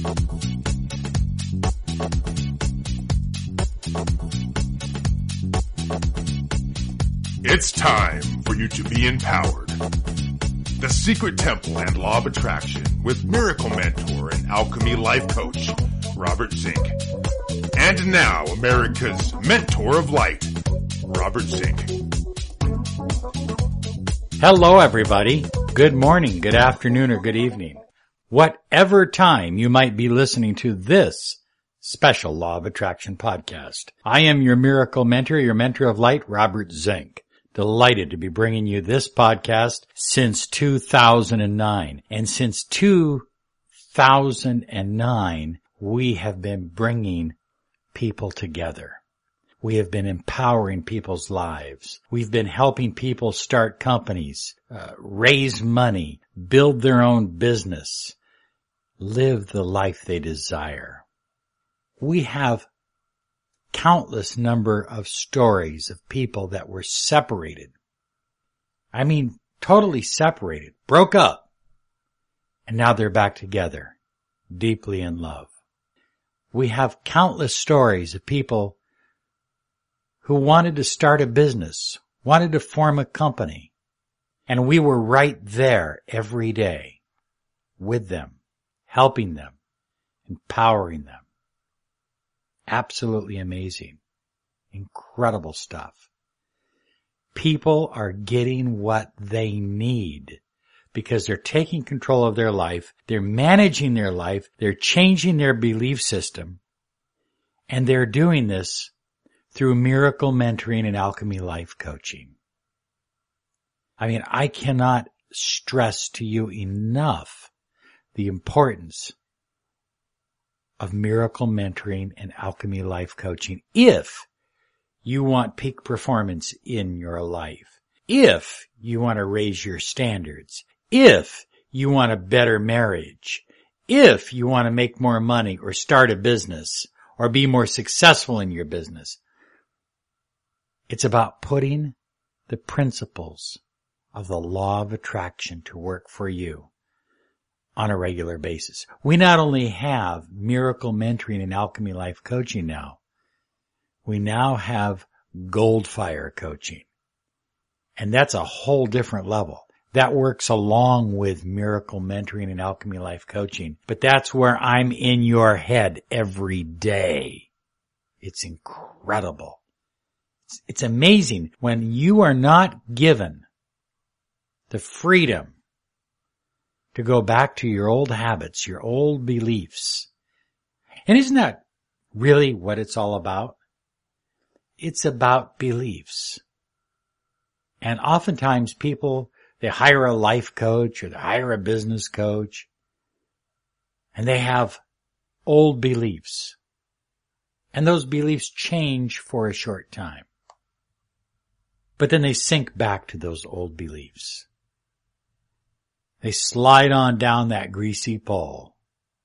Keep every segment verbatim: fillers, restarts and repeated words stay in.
It's time for you to be empowered. The Secret Temple and Law of Attraction with Miracle Mentor and Alchemy Life Coach, Robert Zink. And now, America's Mentor of Light, Robert Zink. Hello, everybody. Good morning, good afternoon, or good evening. Whatever time you might be listening to this special Law of Attraction podcast. I am your Miracle Mentor, your Mentor of Light, Robert Zink. Delighted to be bringing you this podcast since two thousand nine. And since two thousand nine, we have been bringing people together. We have been empowering people's lives. We've been helping people start companies, uh, raise money, build their own business, live the life they desire. We have countless number of stories of people that were separated. I mean, totally separated, broke up, and now they're back together, deeply in love. We have countless stories of people who wanted to start a business, wanted to form a company, and we were right there every day with them, helping them, empowering them. Absolutely amazing. Incredible stuff. People are getting what they need because they're taking control of their life, they're managing their life, they're changing their belief system, and they're doing this through miracle mentoring and alchemy life coaching. I mean, I cannot stress to you enough the importance of miracle mentoring and alchemy life coaching if you want peak performance in your life, if you want to raise your standards, if you want a better marriage, if you want to make more money or start a business or be more successful in your business. It's about putting the principles of the law of attraction to work for you on a regular basis. We not only have miracle mentoring and alchemy life coaching now, we now have Goldfire coaching. And that's a whole different level. That works along with miracle mentoring and alchemy life coaching. But that's where I'm in your head every day. It's incredible. It's, it's amazing when you are not given the freedom to go back to your old habits, your old beliefs. And isn't that really what it's all about? It's about beliefs. And oftentimes people, they hire a life coach or they hire a business coach, and they have old beliefs. And those beliefs change for a short time. But then they sink back to those old beliefs. They slide on down that greasy pole.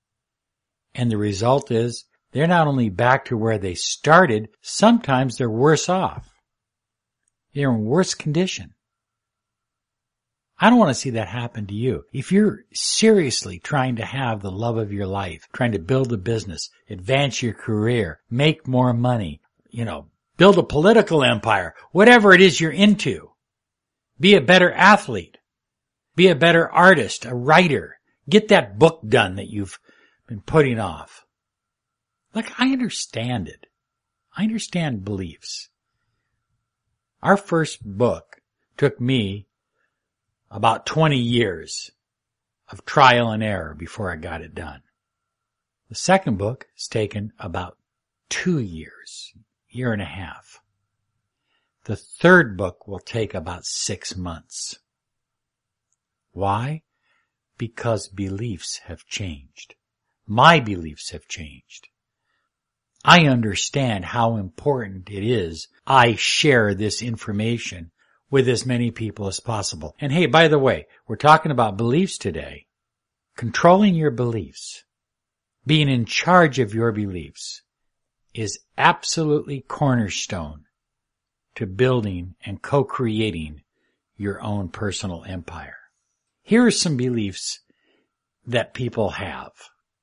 And the result is they're not only back to where they started, sometimes they're worse off. They're in worse condition. I don't want to see that happen to you. If you're seriously trying to have the love of your life, trying to build a business, advance your career, make more money, you know, build a political empire, whatever it is you're into, be a better athlete, be a better artist, a writer. Get that book done that you've been putting off. Like, I understand it. I understand beliefs. Our first book took me about twenty years of trial and error before I got it done. The second book has taken about two years, year and a half. The third book will take about six months. Why? Because beliefs have changed. My beliefs have changed. I understand how important it is I share this information with as many people as possible. And hey, by the way, we're talking about beliefs today. Controlling your beliefs, being in charge of your beliefs, is absolutely cornerstone to building and co-creating your own personal empire. Here are some beliefs that people have.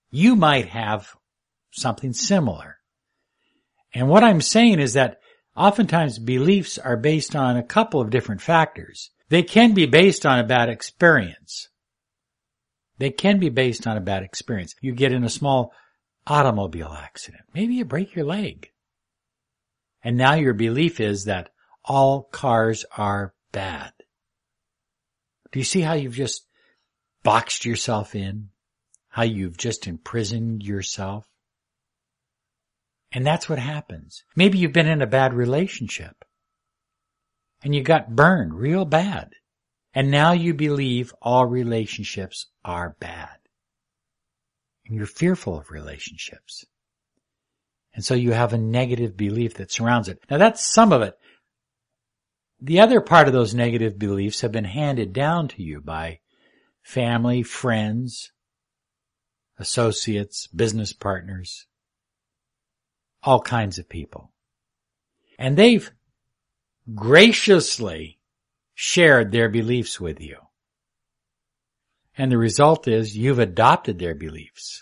You might have something similar. And what I'm saying is that oftentimes beliefs are based on a couple of different factors. They can be based on a bad experience. They can be based on a bad experience. You get in a small automobile accident. Maybe you break your leg. And now your belief is that all cars are bad. Do you see how you've just boxed yourself in? How you've just imprisoned yourself? And that's what happens. Maybe you've been in a bad relationship and you got burned real bad. And now you believe all relationships are bad. And you're fearful of relationships. And so you have a negative belief that surrounds it. Now that's some of it. The other part of those negative beliefs have been handed down to you by family, friends, associates, business partners, all kinds of people. And they've graciously shared their beliefs with you. And the result is you've adopted their beliefs,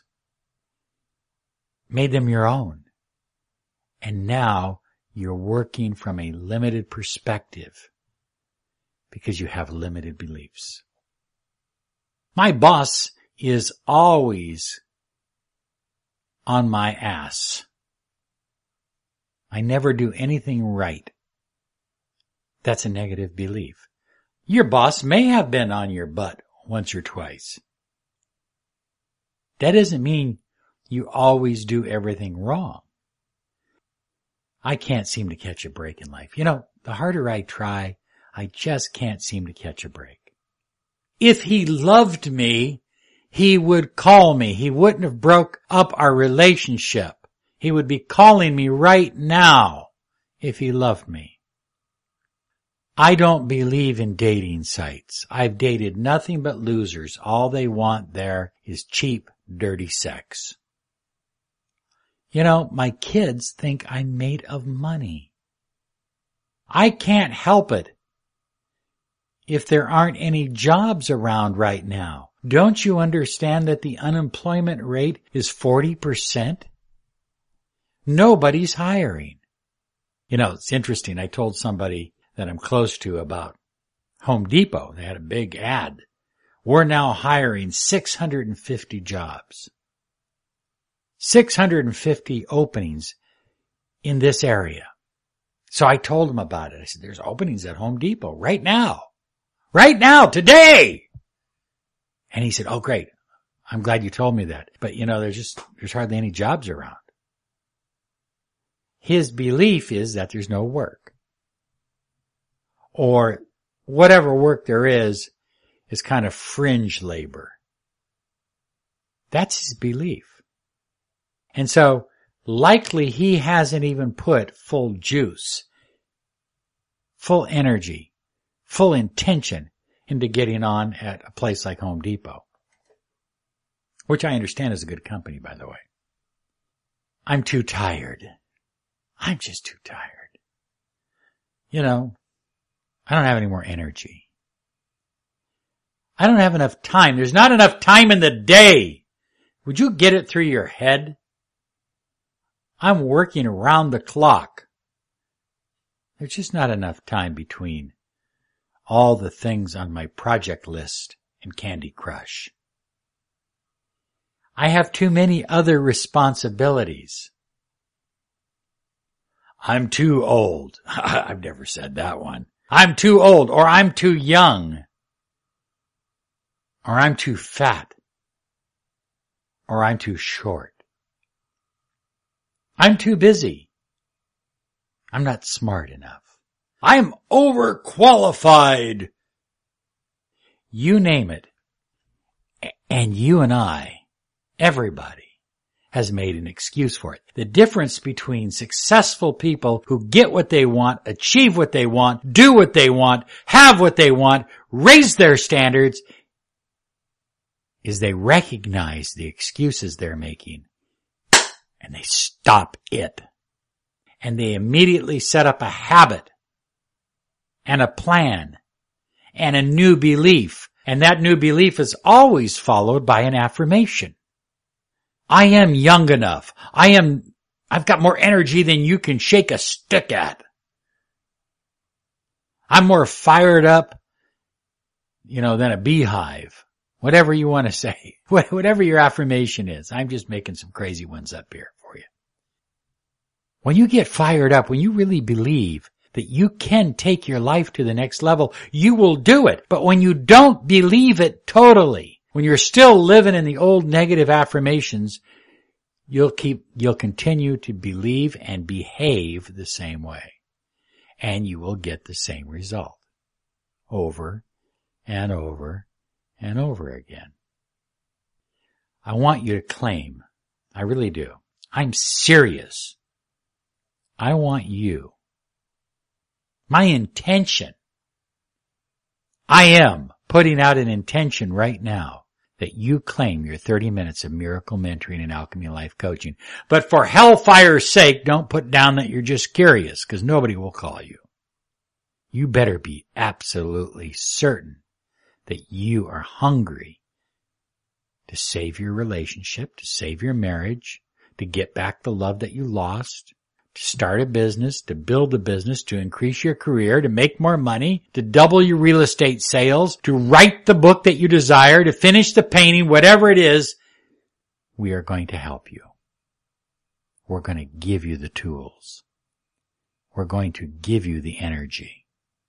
made them your own. And now you're working from a limited perspective because you have limited beliefs. My boss is always on my ass. I never do anything right. That's a negative belief. Your boss may have been on your butt once or twice. That doesn't mean you always do everything wrong. I can't seem to catch a break in life. You know, the harder I try, I just can't seem to catch a break. If he loved me, he would call me. He wouldn't have broke up our relationship. He would be calling me right now if he loved me. I don't believe in dating sites. I've dated nothing but losers. All they want there is cheap, dirty sex. You know, my kids think I'm made of money. I can't help it if there aren't any jobs around right now. Don't you understand that the unemployment rate is forty percent? Nobody's hiring. You know, it's interesting. I told somebody that I'm close to about Home Depot. They had a big ad. We're now hiring six hundred fifty jobs. six hundred fifty openings in this area. So I told him about it. I said, there's openings at Home Depot right now. Right now, today. And he said, oh great. I'm glad you told me that. But you know, there's just, there's hardly any jobs around. His belief is that there's no work. Or whatever work there is, is kind of fringe labor. That's his belief. And so, likely he hasn't even put full juice, full energy, full intention into getting on at a place like Home Depot. Which I understand is a good company, by the way. I'm too tired. I'm just too tired. You know, I don't have any more energy. I don't have enough time. There's not enough time in the day. Would you get it through your head? I'm working around the clock. There's just not enough time between all the things on my project list and Candy Crush. I have too many other responsibilities. I'm too old. I've never said that one. I'm too old, or I'm too young, or I'm too fat, or I'm too short. I'm too busy. I'm not smart enough. I'm overqualified. You name it. And you and I, everybody, has made an excuse for it. The difference between successful people who get what they want, achieve what they want, do what they want, have what they want, raise their standards, is they recognize the excuses they're making and they stop it. And they immediately set up a habit and a plan and a new belief. And that new belief is always followed by an affirmation. I am young enough. I am, I've got more energy than you can shake a stick at. I'm more fired up, you know, than a beehive. Whatever you want to say. Whatever your affirmation is. I'm just making some crazy ones up here for you. When you get fired up, when you really believe that you can take your life to the next level, you will do it. But when you don't believe it totally, when you're still living in the old negative affirmations, you'll keep, you'll continue to believe and behave the same way. And you will get the same result. Over and over and over again. I want you to claim, I really do, I'm serious. I want you. My intention, I am putting out an intention right now that you claim your thirty minutes of miracle mentoring and alchemy life coaching. But for hellfire's sake, don't put down that you're just curious, because nobody will call you. You better be absolutely certain that you are hungry to save your relationship, to save your marriage, to get back the love that you lost, to start a business, to build a business, to increase your career, to make more money, to double your real estate sales, to write the book that you desire, to finish the painting, whatever it is. We are going to help you. We're going to give you the tools. We're going to give you the energy.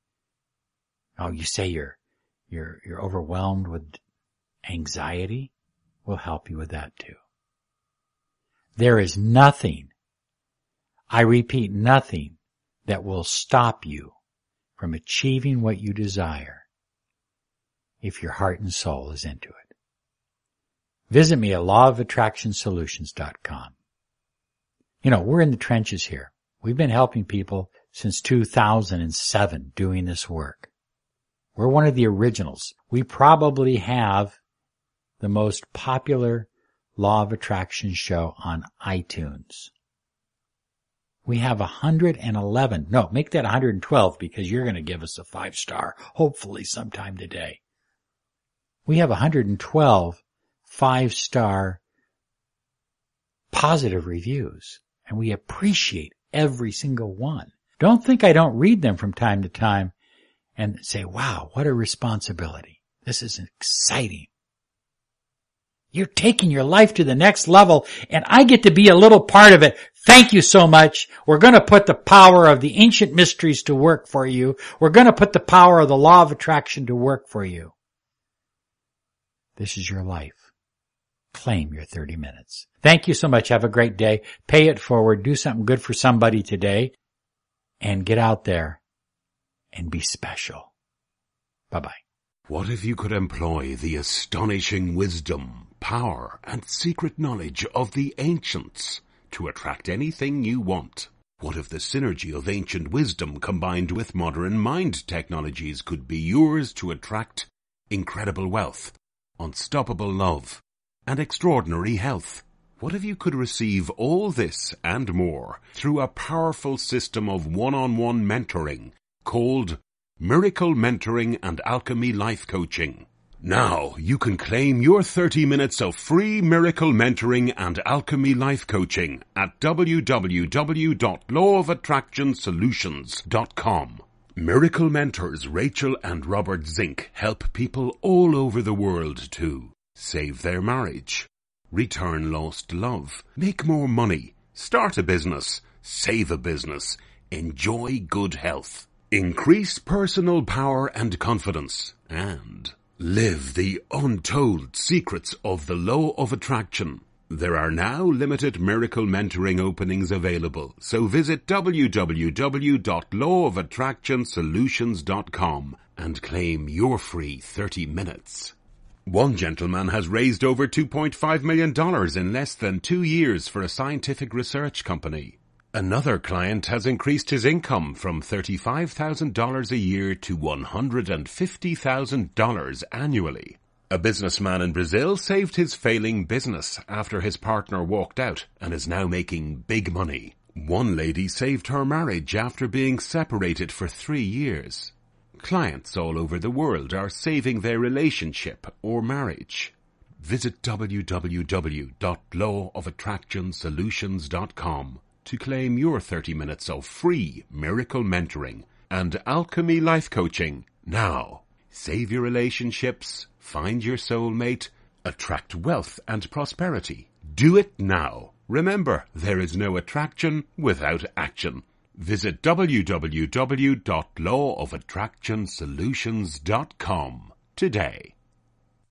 Oh, you say you're, you're, you're overwhelmed with anxiety? We'll help you with that too. There is nothing, I repeat, nothing that will stop you from achieving what you desire if your heart and soul is into it. Visit me at law of attraction solutions dot com. You know, we're in the trenches here. We've been helping people since two thousand seven doing this work. We're one of the originals. We probably have the most popular Law of Attraction show on iTunes. We have one hundred eleven. No, make that one hundred twelve because you're going to give us a five star, hopefully sometime today. We have one hundred twelve five star positive reviews, and we appreciate every single one. Don't think I don't read them from time to time and say, wow, what a responsibility. This is exciting. You're taking your life to the next level, and I get to be a little part of it. Thank you so much. We're going to put the power of the ancient mysteries to work for you. We're going to put the power of the law of attraction to work for you. This is your life. Claim your thirty minutes. Thank you so much. Have a great day. Pay it forward. Do something good for somebody today. And get out there and be special. Bye-bye. What if you could employ the astonishing wisdom, power, and secret knowledge of the ancients to attract anything you want? What if the synergy of ancient wisdom combined with modern mind technologies could be yours to attract incredible wealth, unstoppable love, and extraordinary health? What if you could receive all this and more through a powerful system of one-on-one mentoring called Miracle Mentoring and Alchemy Life Coaching? Now you can claim your thirty minutes of free Miracle Mentoring and Alchemy Life Coaching at w w w dot law of attraction solutions dot com. Miracle mentors Rachel and Robert Zink help people all over the world to save their marriage, return lost love, make more money, start a business, save a business, enjoy good health, increase personal power and confidence, and live the untold secrets of the law of attraction. There are now limited miracle mentoring openings available, so visit w w w dot law of attraction solutions dot com and claim your free thirty minutes. One gentleman has raised over two point five million dollars in less than two years for a scientific research company. Another client has increased his income from thirty-five thousand dollars a year to one hundred fifty thousand dollars annually. A businessman in Brazil saved his failing business after his partner walked out and is now making big money. One lady saved her marriage after being separated for three years. Clients all over the world are saving their relationship or marriage. Visit w w w dot law of attraction solutions dot com to claim your thirty minutes of free miracle mentoring and alchemy life coaching now. Save your relationships, find your soulmate, attract wealth and prosperity. Do it now. Remember, there is no attraction without action. Visit w w w dot law of attraction solutions dot com today.